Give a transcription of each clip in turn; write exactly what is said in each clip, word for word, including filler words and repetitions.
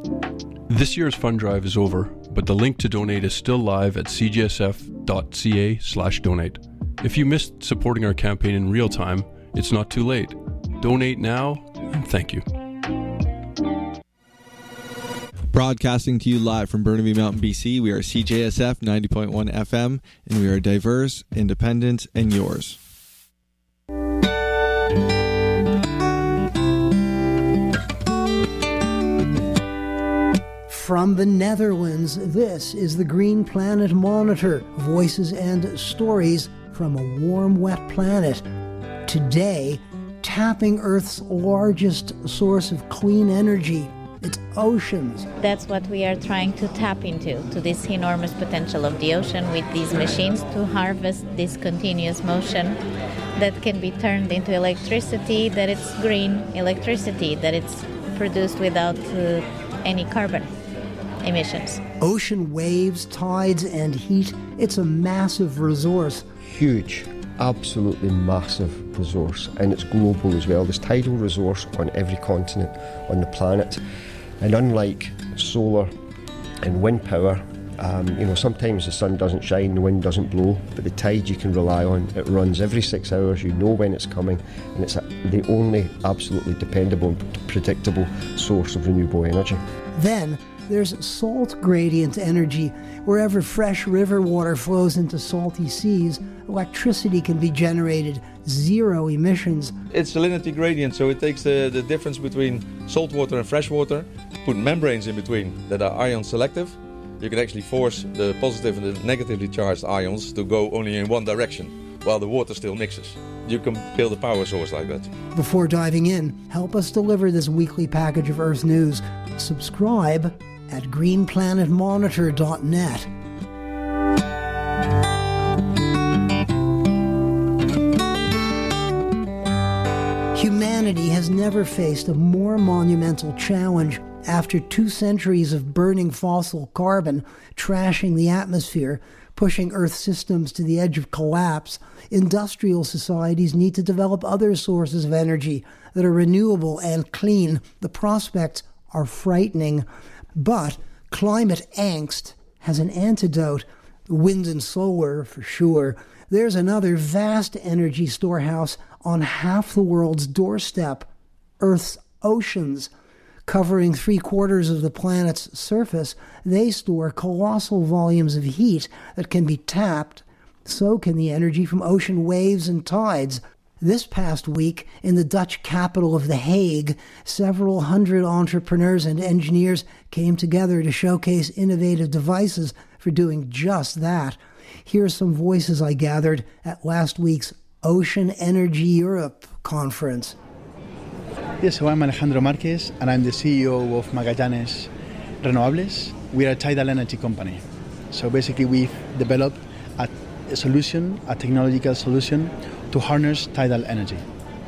This year's fund drive is over, but the link to donate is still live at c g s f dot c a slash donate. If you missed supporting our campaign in real time, it's not too late. Donate now, and thank you. Broadcasting to you live from Burnaby Mountain, B C, we are C J S F ninety point one F M, and we are diverse, independent, and yours. From the Netherlands, this is the Green Planet Monitor, voices and stories from a warm, wet planet. Today, tapping Earth's largest source of clean energy, its oceans. That's what we are trying to tap into, to this enormous potential of the ocean with these machines to harvest this continuous motion that can be turned into electricity, that it's green electricity, that it's produced without uh, any carbon emissions. Ocean waves, tides, and heat, it's a massive resource. Huge, absolutely massive resource, and it's global as well. There's tidal resource on every continent on the planet, and unlike solar and wind power, um, you know, sometimes the sun doesn't shine, the wind doesn't blow, but the tide you can rely on. It runs every six hours, you know when it's coming, and it's a, the only absolutely dependable and predictable source of renewable energy. Then there's salt gradient energy. Wherever fresh river water flows into salty seas, electricity can be generated, zero emissions. It's salinity gradient, so it takes the, the difference between salt water and fresh water, put membranes in between that are ion selective. You can actually force the positive and the negatively charged ions to go only in one direction, while the water still mixes. You can build a power source like that. Before diving in, help us deliver this weekly package of Earth News. Subscribe at green planet monitor dot net. Humanity has never faced a more monumental challenge. After two centuries of burning fossil carbon, trashing the atmosphere, pushing Earth systems to the edge of collapse, industrial societies need to develop other sources of energy that are renewable and clean. The prospects are frightening. But climate angst has an antidote. Wind and solar, for sure. There's another vast energy storehouse on half the world's doorstep, Earth's oceans. Covering three-quarters of the planet's surface, they store colossal volumes of heat that can be tapped. So can the energy from ocean waves and tides. This past week, in the Dutch capital of The Hague, several hundred entrepreneurs and engineers came together to showcase innovative devices for doing just that. Here are some voices I gathered at last week's Ocean Energy Europe conference. Yes, so I'm Alejandro Marquez, and I'm the C E O of Magallanes Renovables. We are a tidal energy company. So basically we've developed a, a solution, a technological solution, to harness tidal energy.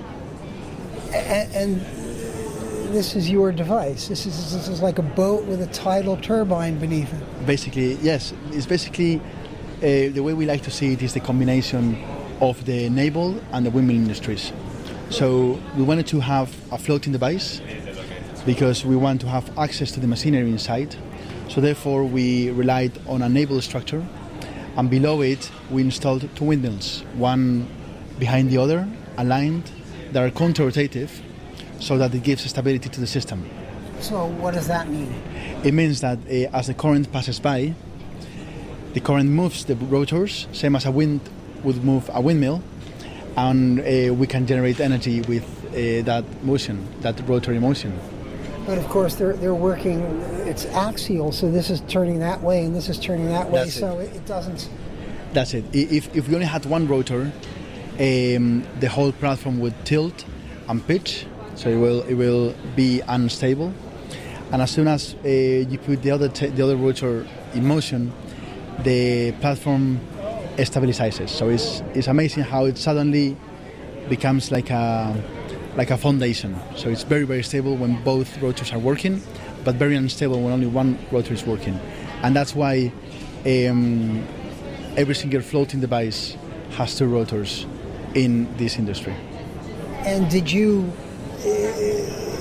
And, and this is your device. This is, this is like a boat with a tidal turbine beneath it. Basically, yes. It's basically, uh, the way we like to see it is the combination of the naval and the windmill industries. So we wanted to have a floating device because we want to have access to the machinery inside. So therefore we relied on a naval structure, and below it we installed two windmills, one behind the other, aligned, that are counter-rotative, so that it gives stability to the system. So what does that mean? It means that uh, as the current passes by, the current moves the rotors, same as a wind would move a windmill, and uh, we can generate energy with uh, that motion, that rotary motion. But of course they're they're working, it's axial, so this is turning that way and this is turning that way, That's so it. it doesn't... That's it. If, if we only had one rotor, um, the whole platform would tilt and pitch, so it will it will be unstable. And as soon as uh, you put the other t- the other rotor in motion, the platform stabilizes. So it's it's amazing how it suddenly becomes like a like a foundation. So it's very very stable when both rotors are working, but very unstable when only one rotor is working. And that's why um, every single floating device has two rotors in this industry. And did you,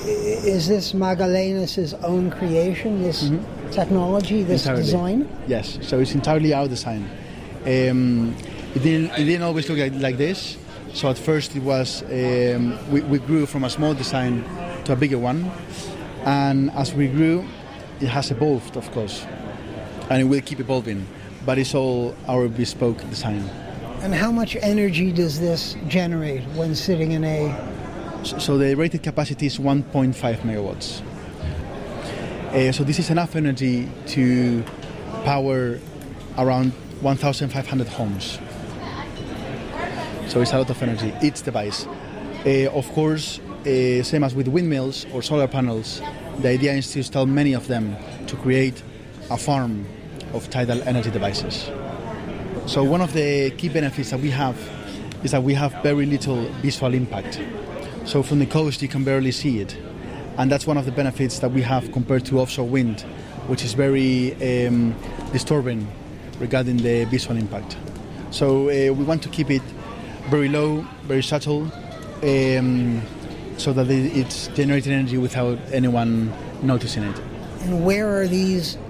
is this Magallanes' own creation, this mm-hmm. technology, this entirely. design? Yes, so it's entirely our design. Um, it, didn't, it didn't always look like, like this. So at first it was, um, we, we grew from a small design to a bigger one. And as we grew, it has evolved, of course. And it will keep evolving. But it's all our bespoke design. And how much energy does this generate when sitting in a... So the rated capacity is one point five megawatts. Uh, so this is enough energy to power around one thousand five hundred homes. So it's a lot of energy, each device. Uh, of course, uh, same as with windmills or solar panels, the idea is to install many of them to create a farm of tidal energy devices. So one of the key benefits that we have is that we have very little visual impact. So from the coast you can barely see it. And that's one of the benefits that we have compared to offshore wind, which is very um, disturbing regarding the visual impact. So uh, we want to keep it very low, very subtle, um, so that it's generating energy without anyone noticing it. And where are these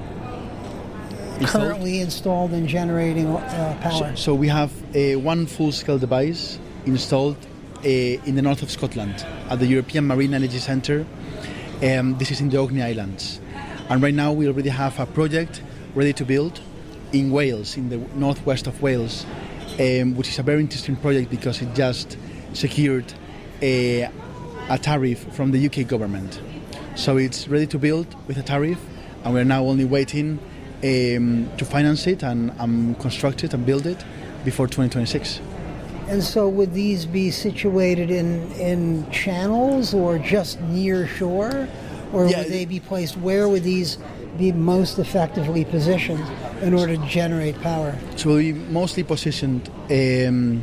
installed? Currently installed and generating uh, power? So, so we have uh, one full-scale device installed uh, in the north of Scotland at the European Marine Energy Centre. Um, this is in the Orkney Islands. And right now we already have a project ready to build in Wales, in the northwest of Wales, um, which is a very interesting project because it just secured a, a tariff from the U K government. So it's ready to build with a tariff, and we're now only waiting um, to finance it and um, construct it and build it before twenty twenty-six. And so would these be situated in, in channels or just near shore? Or Yeah, would they be placed, where would these be most effectively positioned in order to generate power? So we'll be mostly positioned um,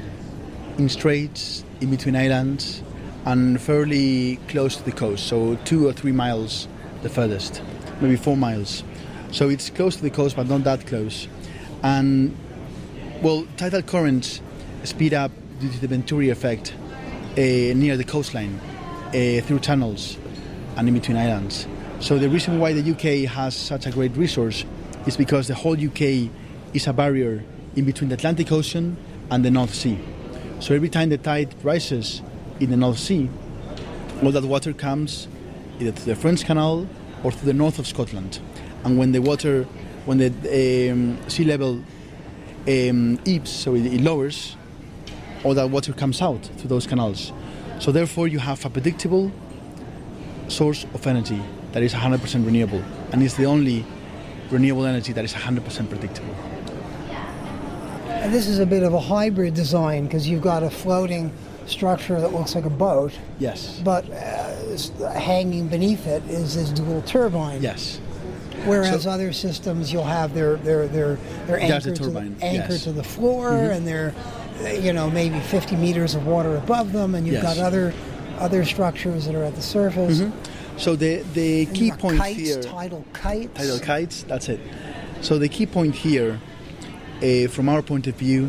in straits, in between islands, and fairly close to the coast, so two or three miles the furthest, maybe four miles. So it's close to the coast, but not that close. And, well, tidal currents speed up due to the Venturi effect uh, near the coastline, uh, through tunnels and in between islands. So the reason why the U K has such a great resource is because the whole U K is a barrier in between the Atlantic Ocean and the North Sea. So every time the tide rises in the North Sea, all that water comes either to the French Canal or to the north of Scotland. And when the water, when the um, sea level um, ebbs, so it, it lowers, all that water comes out through those canals. So therefore you have a predictable source of energy that is one hundred percent renewable, and it's the only renewable energy that is one hundred percent predictable. And this is a bit of a hybrid design because you've got a floating structure that looks like a boat. Yes. But uh, hanging beneath it is this dual turbine. Yes. Whereas So- other systems, you'll have their their their their That's anchor, the turbine, to the, anchor yes. to the floor, Mhm. and they're you know maybe fifty meters of water above them, and you've Yes. got other other structures that are at the surface. Mhm. So the the And key you've got point kites, here, tidal kites. tidal kites. That's it. So the key point here, uh, from our point of view,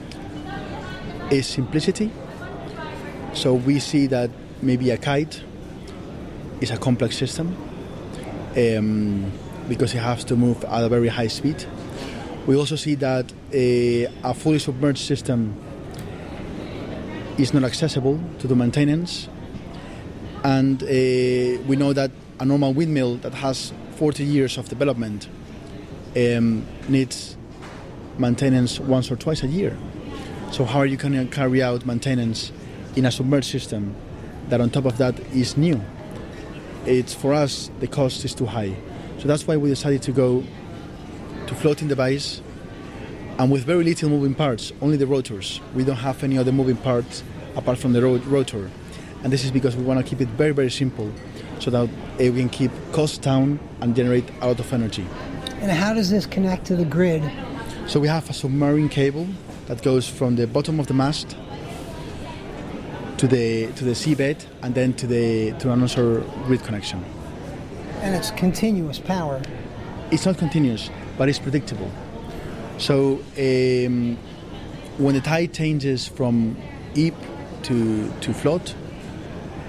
is simplicity. So we see that maybe a kite is a complex system um, because it has to move at a very high speed. We also see that a, a fully submerged system is not accessible to the maintenance. And uh, we know that a normal windmill that has forty years of development um, needs maintenance once or twice a year. So how are you going to carry out maintenance in a submerged system that on top of that is new? It's, for us, the cost is too high. So that's why we decided to go to floating device, and with very little moving parts, only the rotors. We don't have any other moving parts apart from the ro- rotor. And this is because we want to keep it very, very simple so that uh, we can keep costs down and generate a lot of energy. And how does this connect to the grid? So we have a submarine cable that goes from the bottom of the mast to the to the seabed and then to the to another grid connection. And it's continuous power. It's not continuous, but it's predictable. So um, when the tide changes from ebb to to float,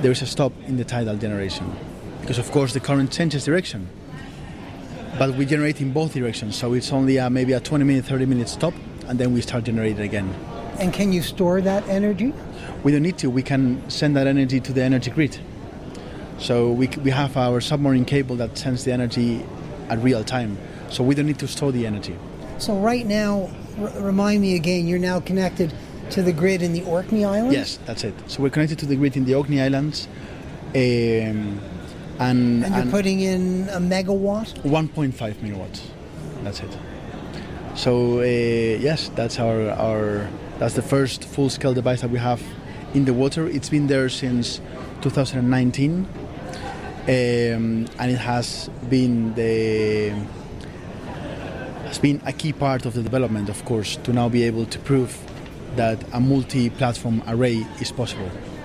there is a stop in the tidal generation. Because of course the current changes direction. But we generate in both directions, so it's only a, maybe a twenty minute, thirty minute stop, and then we start generating again. And can you store that energy? We don't need to. We can send that energy to the energy grid. So we we have our submarine cable that sends the energy at real time. So we don't need to store the energy. So right now, r- remind me again, you're now connected to the grid in the Orkney Islands? Yes, that's it. So we're connected to the grid in the Orkney Islands. Um, and, and you're and putting in a megawatt? one point five megawatts. That's it. So uh, yes, that's our, our that's the first full-scale device that we have in the water. It's been there since two thousand nineteen, um, and it has been the has been a key part of the development, of course, to now be able to prove that a multi-platform array is possible.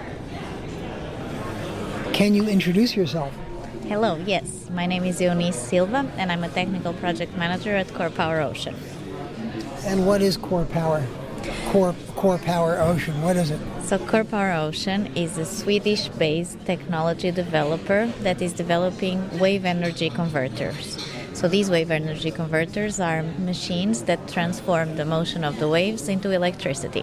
Can you introduce yourself? Hello, yes. My name is Eunice Silva, and I'm a technical project manager at Core Power Ocean. And what is Core Power? Core, Core Power Ocean, what is it? So Core Power Ocean is a Swedish-based technology developer that is developing wave energy converters. So these wave energy converters are machines that transform the motion of the waves into electricity.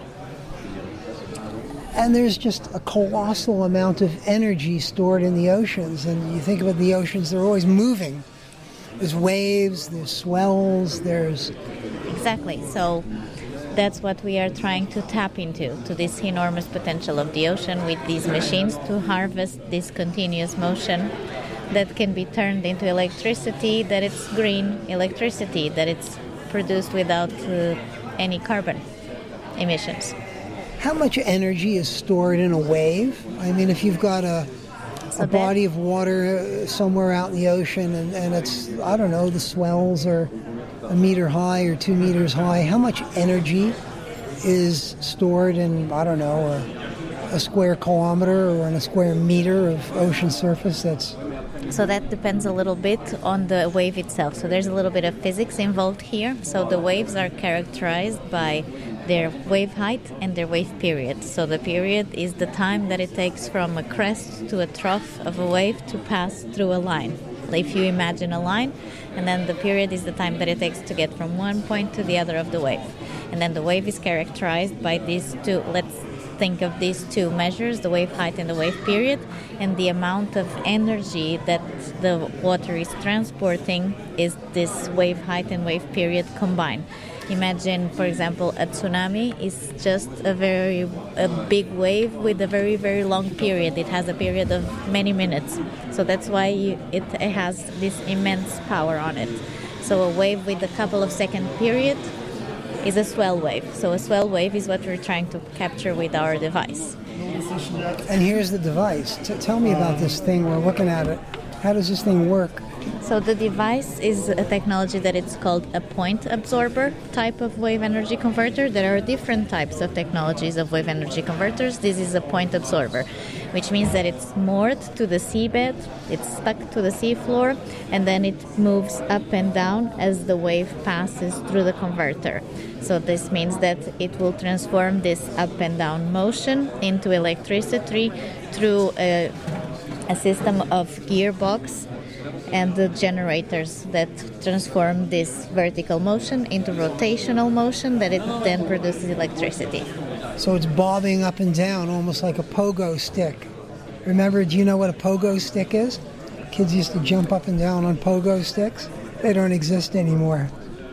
And there's just a colossal amount of energy stored in the oceans. And you think about the oceans, they're always moving. There's waves, there's swells, there's... Exactly. So that's what we are trying to tap into, to this enormous potential of the ocean with these machines to harvest this continuous motion that can be turned into electricity, that it's green electricity, that it's produced without uh, any carbon emissions. How much energy is stored in a wave? I mean, if you've got a, So a that- body of water somewhere out in the ocean and, and it's, I don't know, the swells are a meter high or two meters high, how much energy is stored in, I don't know, a, a square kilometer or in a square meter of ocean surface that's... So that depends a little bit on the wave itself. So there's a little bit of physics involved here. So the waves are characterized by their wave height and their wave period. So the period is the time that it takes from a crest to a trough of a wave to pass through a line. If you imagine a line, and then the period is the time that it takes to get from one point to the other of the wave. And then the wave is characterized by these two, let's think of these two measures, the wave height and the wave period, and the amount of energy that the water is transporting is this wave height and wave period combined. Imagine, for example, a tsunami is just a very a big wave with a very, very long period. It has a period of many minutes. So that's why you, it, it has this immense power on it. So a wave with a couple of second period is a swell wave. So a swell wave is what we're trying to capture with our device. And here's the device. T- tell me about this thing. We're looking at it. How does this thing work? So the device is a technology that it's called a point absorber type of wave energy converter. There are different types of technologies of wave energy converters. This is a point absorber, which means that it's moored to the seabed, it's stuck to the seafloor, and then it moves up and down as the wave passes through the converter. So this means that it will transform this up and down motion into electricity through a, a system of gearbox and the generators that transform this vertical motion into rotational motion that it then produces electricity. So it's bobbing up and down almost like a pogo stick. Remember, do you know what a pogo stick is? Kids used to jump up and down on pogo sticks. They don't exist anymore.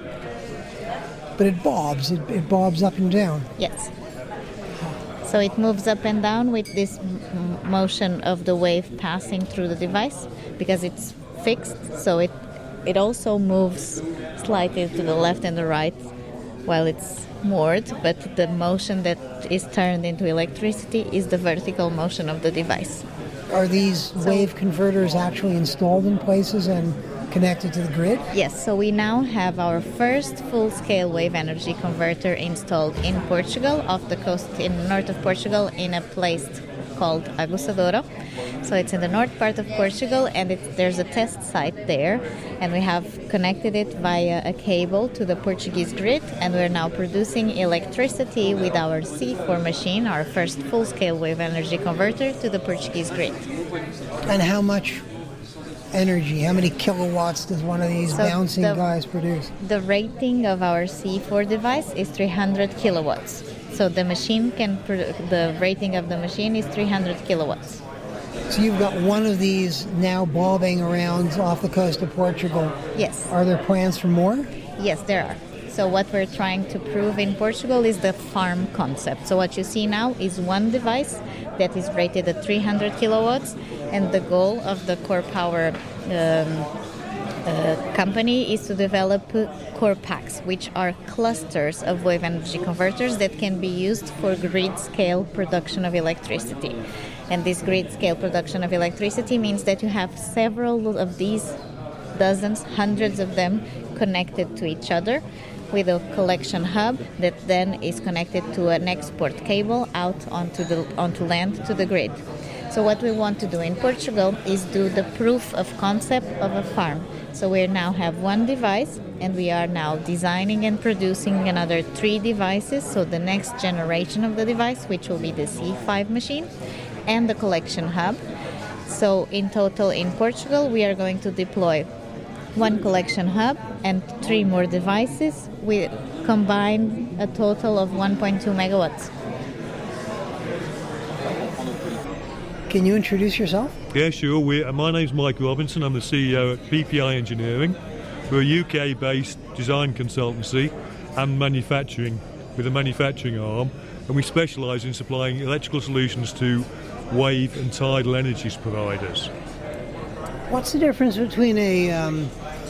But it bobs. It, it bobs up and down. Yes. So it moves up and down with this m- motion of the wave passing through the device because it's fixed. So it it also moves slightly to the left and the right while it's moored, but the motion that is turned into electricity is the vertical motion of the device. Are these So- wave converters actually installed in places and connected to the grid? Yes, so we now have our first full-scale wave energy converter installed in Portugal, off the coast in north of Portugal, in a place called Aguçadouro. So So it's in the north part of Portugal, and it's, there's a test site there, and we have connected it via a cable to the Portuguese grid, and we're now producing electricity with our C four machine, our first full-scale wave energy converter, to the Portuguese grid. And how much energy, how many kilowatts does one of these So bouncing the- guys produce? The rating of our C four device is three hundred kilowatts. So the machine can, pro- the rating of the machine is three hundred kilowatts. So you've got one of these now bobbing around off the coast of Portugal. Yes. Are there plans for more? Yes, there are. So what we're trying to prove in Portugal is the farm concept. So what you see now is one device that is rated at three hundred kilowatts, and the goal of the Core Power um, uh, company is to develop uh, core packs, which are clusters of wave energy converters that can be used for grid-scale production of electricity. And this grid-scale production of electricity means that you have several of these, dozens, hundreds of them, connected to each other with a collection hub that then is connected to an export cable out onto the onto land to the grid. So what we want to do in Portugal is do the proof of concept of a farm. So we now have one device, and we are now designing and producing another three devices. So the next generation of the device, which will be the C five machine, and the collection hub. So in total in Portugal, we are going to deploy one collection hub and three more devices. We combine a total of one point two megawatts. Can you introduce yourself? Yeah, sure. We're, uh, my name's Mike Robinson. I'm the C E O at P P I Engineering. We're a U K-based design consultancy and manufacturing, with a manufacturing arm, and we specialise in supplying electrical solutions to wave and tidal energies providers. What's the difference between a um,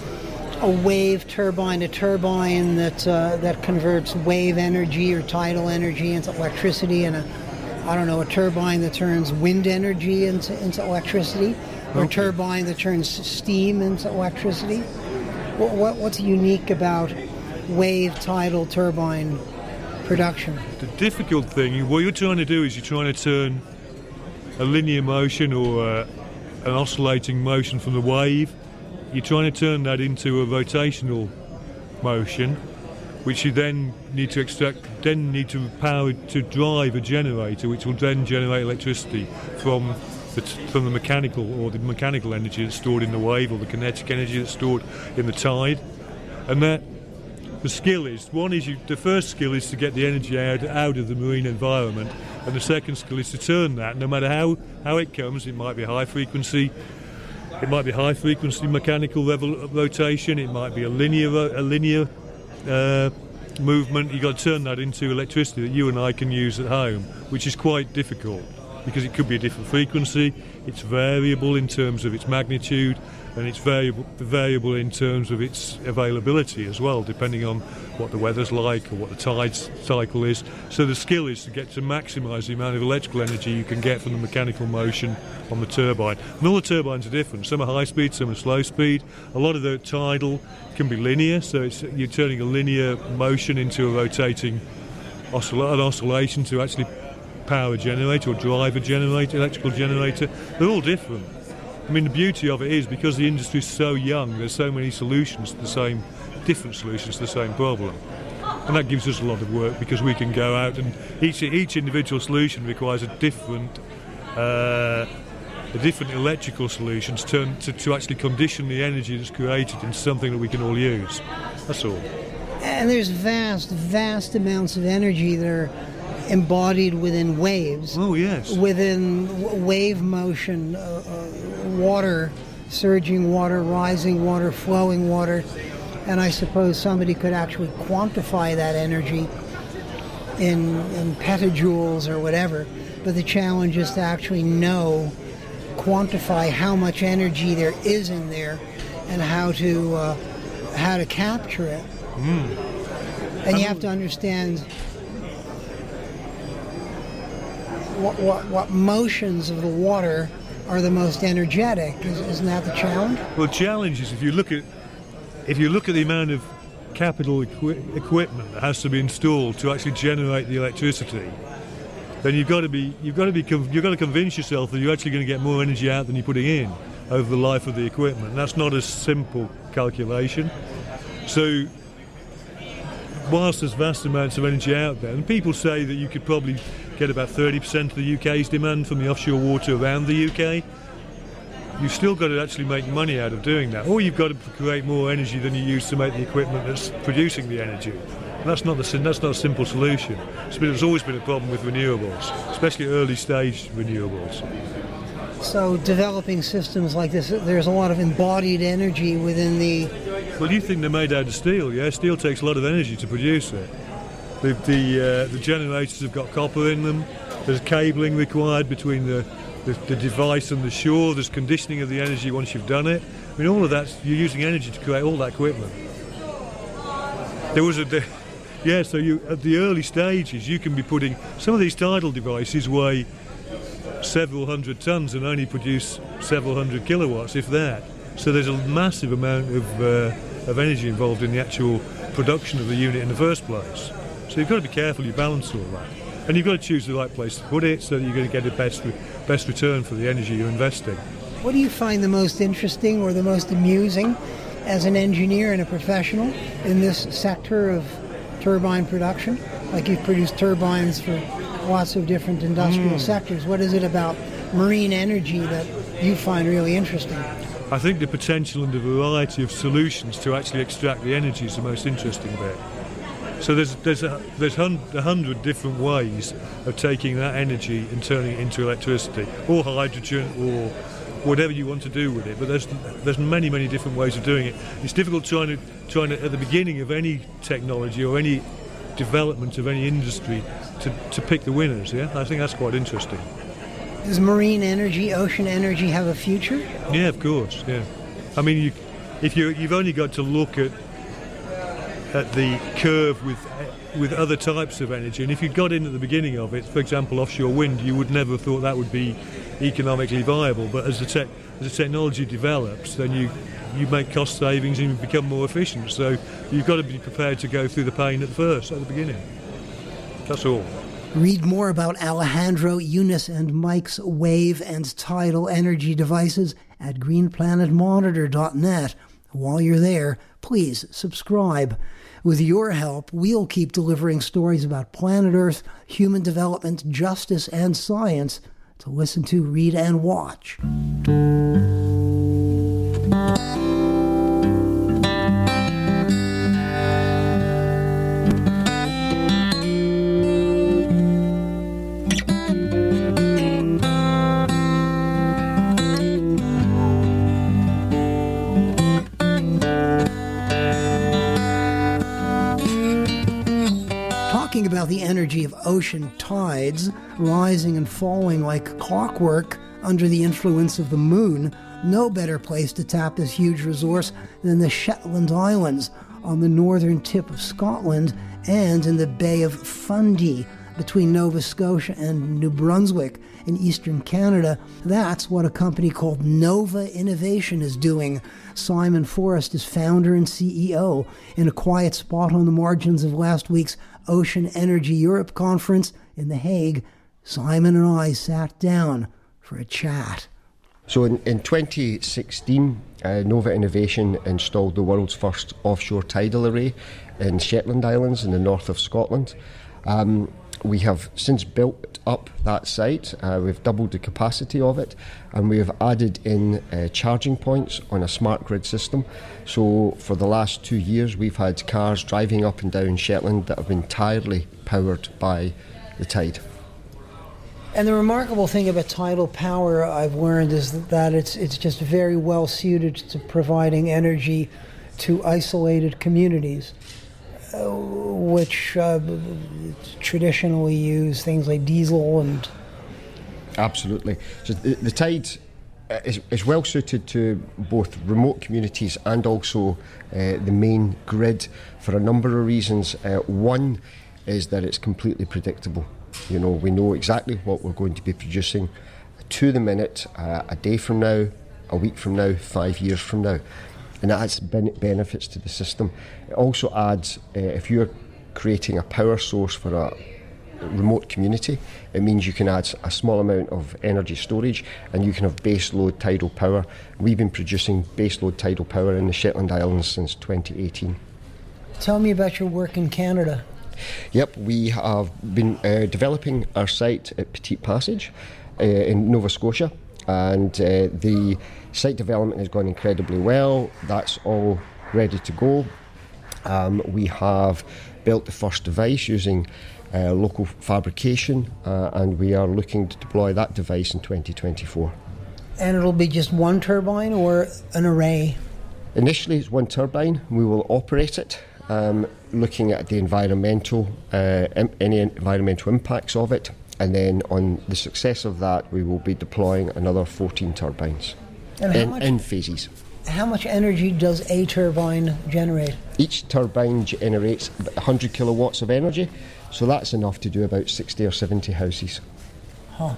a wave turbine, a turbine that uh, that converts wave energy or tidal energy into electricity, and a I don't know a turbine that turns wind energy into, into electricity, or Okay. a turbine that turns steam into electricity? What, what what's unique about wave tidal turbine production? The difficult thing, what you're trying to do is you're trying to turn a linear motion or uh, an oscillating motion from the wave, you're trying to turn that into a rotational motion, which you then need to extract, then need to power to drive a generator, which will then generate electricity from the, from the mechanical or the mechanical energy that's stored in the wave, or the kinetic energy that's stored in the tide. And that the skill is one is you, the first skill is to get the energy out out of the marine environment, and the second skill is to turn that. No matter how how it comes, it might be high frequency. It might be high frequency mechanical level of rotation. It might be a linear a linear uh, movement. You've got to turn that into electricity that you and I can use at home, which is quite difficult because it could be a different frequency. It's variable in terms of its magnitude, and it's variable variable in terms of its availability as well, depending on what the weather's like or what the tide cycle is. So the skill is to get to maximise the amount of electrical energy you can get from the mechanical motion on the turbine. And all the turbines are different. Some are high speed, some are slow speed. A lot of the tidal can be linear, so it's, you're turning a linear motion into a rotating oscill- an oscillation to actually power a generator or drive a generator, electrical generator. They're all different. I mean, the beauty of it is because the industry is so young, there's so many solutions to the same, different solutions to the same problem. And that gives us a lot of work because we can go out and each each individual solution requires a different uh, a different electrical solution to, turn, to, to actually condition the energy that's created into something that we can all use. That's all. And there's vast, vast amounts of energy that are embodied within waves. Oh, yes. Within w- wave motion, uh, uh, water, surging water, rising water, flowing water. And I suppose somebody could actually quantify that energy in, in petajoules or whatever. But the challenge is to actually know, quantify how much energy there is in there and how to uh, how to capture it. Mm. And you have to understand what, what what motions of the water are the most energetic. Isn't that the challenge? Well, the challenge is if you look at if you look at the amount of capital equi- equipment that has to be installed to actually generate the electricity, then you've got to be you've got to be you've got to convince yourself that you're actually going to get more energy out than you're putting in over the life of the equipment. And that's not a simple calculation. So whilst there's vast amounts of energy out there, and people say that you could probably get about thirty percent of the U K's demand from the offshore water around the U K, you've still got to actually make money out of doing that. Or you've got to create more energy than you use to make the equipment that's producing the energy. And that's not the, that's not a simple solution. It's, been, it's always been a problem with renewables, especially early stage renewables. So developing systems like this, there's a lot of embodied energy within the... Well, you think they're made out of steel, yeah? Steel takes a lot of energy to produce it. The the, uh, the generators have got copper in them. There's cabling required between the, the, the device and the shore. There's conditioning of the energy once you've done it. I mean, all of that, you're using energy to create all that equipment. There was a... De- yeah, so you at the early stages, you can be putting... Some of these tidal devices weigh several hundred tons and only produce several hundred kilowatts, if that. So there's a massive amount of uh, of energy involved in the actual production of the unit in the first place. So you've got to be careful you balance all that. And you've got to choose the right place to put it so that you're going to get the best, re- best return for the energy you're investing. What do you find the most interesting or the most amusing as an engineer and a professional in this sector of turbine production? Like you've produced turbines for lots of different industrial mm. sectors. What is it about marine energy that you find really interesting? I think the potential and the variety of solutions to actually extract the energy is the most interesting bit. So there's there's a, there's hun- a hundred different ways of taking that energy and turning it into electricity, or hydrogen, or whatever you want to do with it. But there's there's many many different ways of doing it. It's difficult trying to trying to at the beginning of any technology or any development of any industry to, to pick the winners. Yeah, I think that's quite interesting. Does marine energy, ocean energy have a future? Yeah, of course. Yeah, I mean, you, if you you've only got to look at at the curve with with other types of energy, and if you got in at the beginning of it, for example, offshore wind, you would never have thought that would be economically viable. But as the tech, as the technology develops, then you you make cost savings and you become more efficient. So you've got to be prepared to go through the pain at first, at the beginning. That's all. Read more about Alejandro, Eunice, and Mike's wave and tidal energy devices at green planet monitor dot net. While you're there, please subscribe. With your help, we'll keep delivering stories about planet Earth, human development, justice, and science to listen to, read, and watch. About the energy of ocean tides rising and falling like clockwork under the influence of the moon, no better place to tap this huge resource than the Shetland Islands on the northern tip of Scotland and in the Bay of Fundy between Nova Scotia and New Brunswick in eastern Canada. That's what a company called Nova Innovation is doing. Simon Forrest is founder and C E O. In a quiet spot on the margins of last week's Ocean Energy Europe conference in The Hague, Simon and I sat down for a chat. So in, in twenty sixteen, uh, Nova Innovation installed the world's first offshore tidal array in Shetland Islands in the north of Scotland. Um, we have since built up that site. Uh, we've doubled the capacity of it, and we have added in uh, charging points on a smart grid system. So for the last two years, we've had cars driving up and down Shetland that have been entirely powered by the tide. And the remarkable thing about tidal power, I've learned, is that it's it's just very well suited to providing energy to isolated communities, uh, which uh, traditionally use things like diesel and... Absolutely. So the, the tide is, is well suited to both remote communities and also uh, the main grid for a number of reasons. Uh, one is that it's completely predictable. You know, we know exactly what we're going to be producing to the minute, uh, a day from now, a week from now, five years from now. And that adds benefits to the system. It also adds, uh, if you're creating a power source for a, remote community. It means you can add a small amount of energy storage and you can have base load tidal power. We've been producing base load tidal power in the Shetland Islands since twenty eighteen. Tell me about your work in Canada. Yep, we have been uh, developing our site at Petite Passage uh, in Nova Scotia, and uh, the site development has gone incredibly well. That's all ready to go. Um, we have built the first device using uh, local fabrication, uh, and we are looking to deploy that device in twenty twenty-four. And it'll be just one turbine or an array? Initially it's one turbine. We will operate it, um, looking at the environmental, uh, im- any environmental impacts of it, and then on the success of that we will be deploying another fourteen turbines And how in, much- in phases. How much energy does a turbine generate? Each turbine generates about one hundred kilowatts of energy, so that's enough to do about sixty or seventy houses. Huh.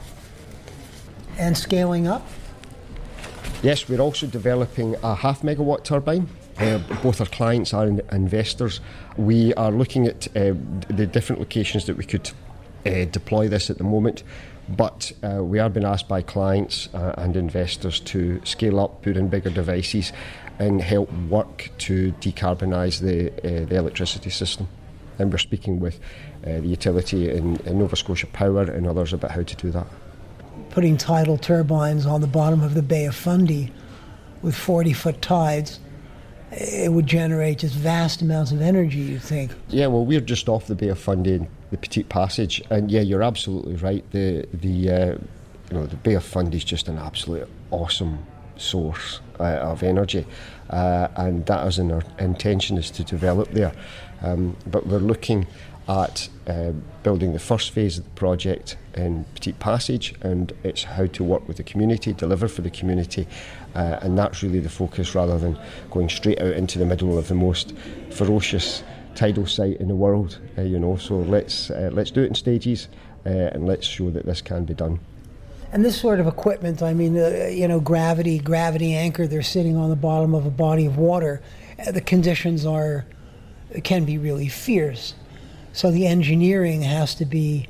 And scaling up? Yes, we're also developing a half megawatt turbine. Uh, both our clients are in- investors. We are looking at uh, the different locations that we could uh, deploy this at the moment, but uh, we are being asked by clients uh, and investors to scale up, put in bigger devices and help work to decarbonise the, uh, the electricity system. And we're speaking with uh, the utility in, in Nova Scotia Power and others about how to do that. Putting tidal turbines on the bottom of the Bay of Fundy with forty-foot tides, it would generate just vast amounts of energy, you think? Yeah, well, we're just off the Bay of Fundy in the Petite Passage, and yeah, you're absolutely right. The the uh, you know the Bay of Fundy is just an absolute awesome source uh, of energy, uh, and that is in our intention is to develop there. Um, but we're looking at uh, building the first phase of the project in Petite Passage, and it's how to work with the community, deliver for the community, uh, and that's really the focus rather than going straight out into the middle of the most ferocious tidal site in the world. Uh, you know, so let's uh, let's do it in stages, uh, and let's show that this can be done. And this sort of equipment, I mean, uh, you know, gravity, gravity anchor, they're sitting on the bottom of a body of water. Uh, the conditions are, can be really fierce. So the engineering has to be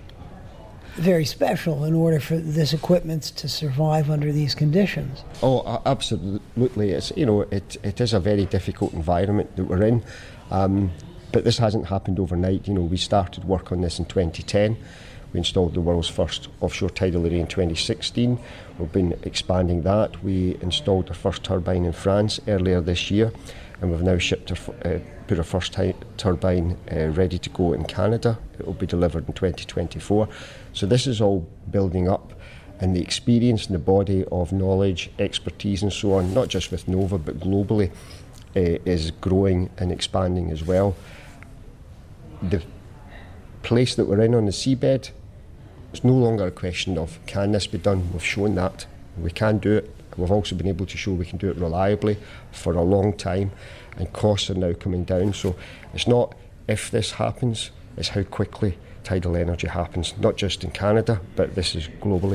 very special in order for this equipment to survive under these conditions. Oh, uh, absolutely. It's, you know, it it is a very difficult environment that we're in, um, but this hasn't happened overnight. You know, we started work on this in twenty ten. We installed the world's first offshore tidal array in twenty sixteen. We've been expanding that. We installed our first turbine in France earlier this year, and we've now shipped our, uh, put our first ti- turbine uh, ready to go in Canada. It will be delivered in twenty twenty-four. So this is all building up, and the experience and the body of knowledge, expertise and so on, not just with Nova but globally, uh, is growing and expanding as well. The place that we're in on the seabed, it's no longer a question of can this be done. We've shown that we can do it. We've also been able to show we can do it reliably for a long time, and costs are now coming down. So it's not if this happens, it's how quickly tidal energy happens, not just in Canada, but this is globally.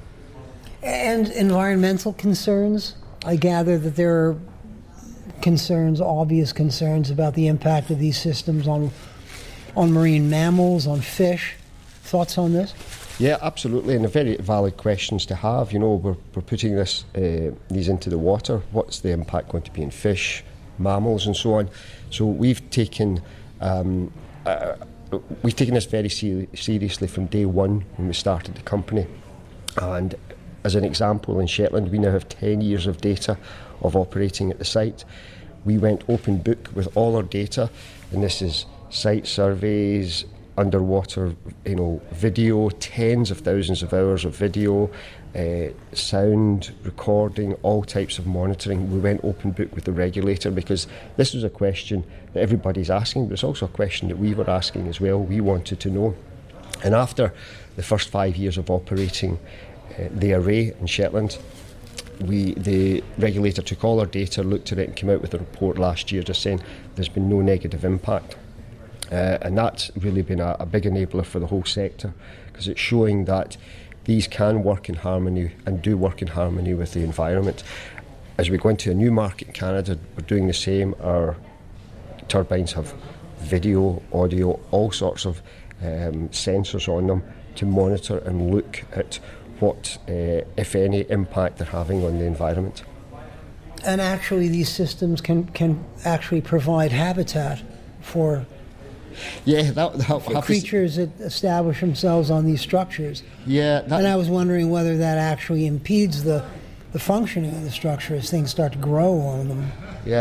And environmental concerns. I gather that there are concerns, obvious concerns about the impact of these systems on on marine mammals, on fish. Thoughts on this? Yeah, absolutely, and they're very valid questions to have. You know, we're, we're putting this uh, these into the water. What's the impact going to be in fish, mammals, and so on? So we've taken um, uh, we've taken this very ser- seriously from day one when we started the company. And as an example, in Shetland, we now have ten years of data of operating at the site. We went open book with all our data, and this is site surveys, underwater, you know, video, tens of thousands of hours of video, uh, sound recording, all types of monitoring. We went open book with the regulator because this was a question that everybody's asking, but it's also a question that we were asking as well. We wanted to know. And after the first five years of operating uh, the array in Shetland, we the regulator took all our data, looked at it and came out with a report last year just saying there's been no negative impact. Uh, and that's really been a, a big enabler for the whole sector, because it's showing that these can work in harmony and do work in harmony with the environment. As we go into a new market in Canada, we're doing the same. Our turbines have video, audio, all sorts of um, sensors on them to monitor and look at what, uh, if any, impact they're having on the environment. And actually, these systems can, can actually provide habitat for, yeah, that, that for creatures that establish themselves on these structures. Yeah, that, and I was wondering whether that actually impedes the, the functioning of the structure as things start to grow on them. Yeah,